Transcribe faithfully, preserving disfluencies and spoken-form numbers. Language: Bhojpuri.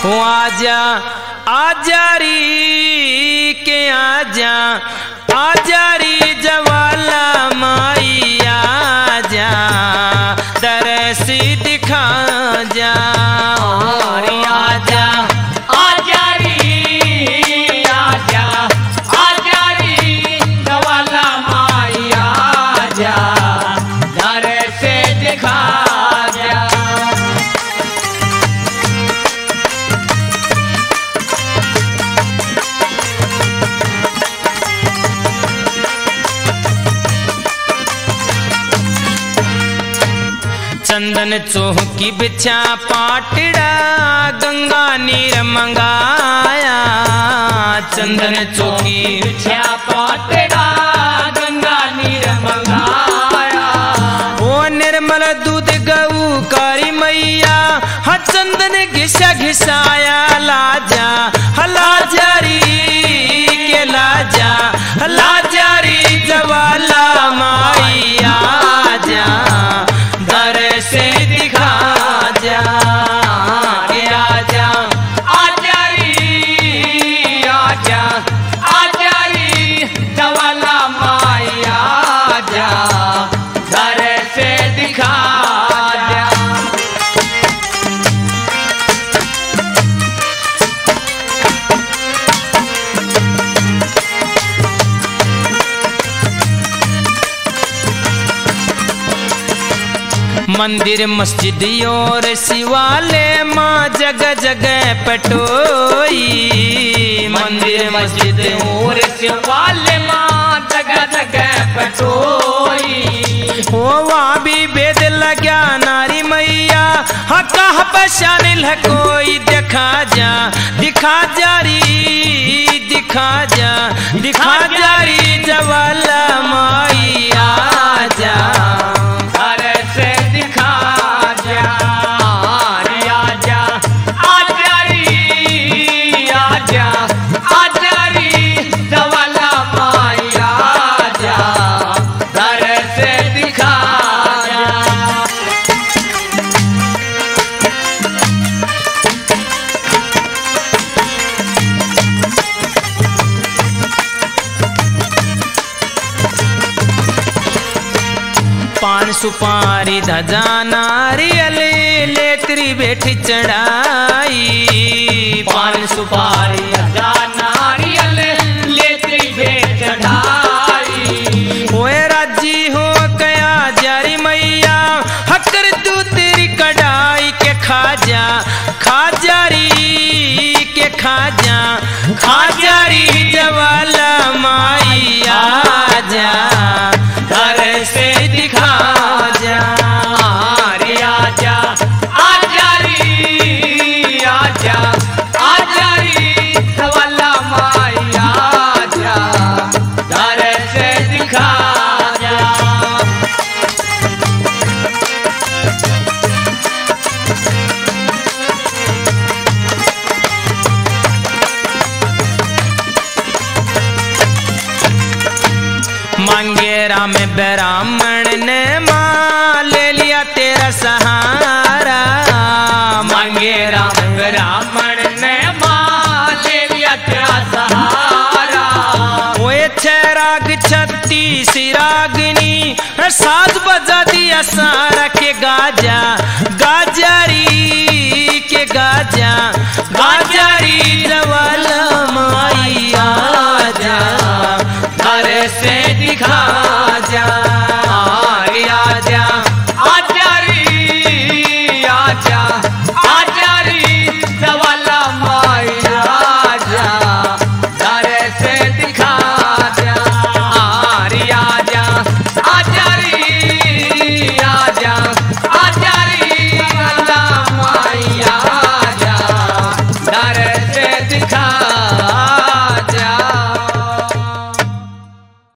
हो आजा आजा री के आजा आजा री जवाला माई आजा दरस दिखा जा रे आजा आजा री आजा आजा री जवाला माई आजा दर से दिखा जा। चंदन चौकी बिछा पाटड़ा गंगा नीर मंगाया चंदन चौकी बिछा पाटड़ा गंगा नीर मंगाया ओ निर्मल दूध गऊ कारी मैया हा चंदन घिसा घिसाया लाजा हलाजा री के लाजा हलाजा री जवाला माई आजा दर से दिखा जा के आजा आजा री आजा आजा री जवाला माई आजा दर से दिखा जा। मंदिर मस्जिद और शिवालय माँ जगह जगह पटोई मंदिर मस्जिद और शिवालय माँ जगह जगह पटोई हो वहाँ भी वेद लगा नारी मैया हाँ कहाँ पहचानिल है कोई दिखा जा दिखा जा री दिखा जा दिखा जा री जवाला माई आजा पान सुपारी धजा नारियल लेतरी बैठी चढ़ाई पान सुपारी धजा नारियल लेतरी बैठ चढ़ाई ओए राजी हो गया जारी मैया हकर तू तेरी कढ़ाई के खाजा खाजारी के खाजा खाजारी जवाला माई आजा घर से दिखा जा रे आजा आजा री आजा आजा री जवाला माई आजा घर से दिखा जा। मांगेरा में ब्राह्मण ने माँ ले लिया तेरा सहारा मांगेरा में ब्राह्मण ने माँ ले लिया तेरा सहारा ओए छैराग छत्तीस रागनी साज बजा दिया सारा के गाजा गाजारी के गाजा गाजारी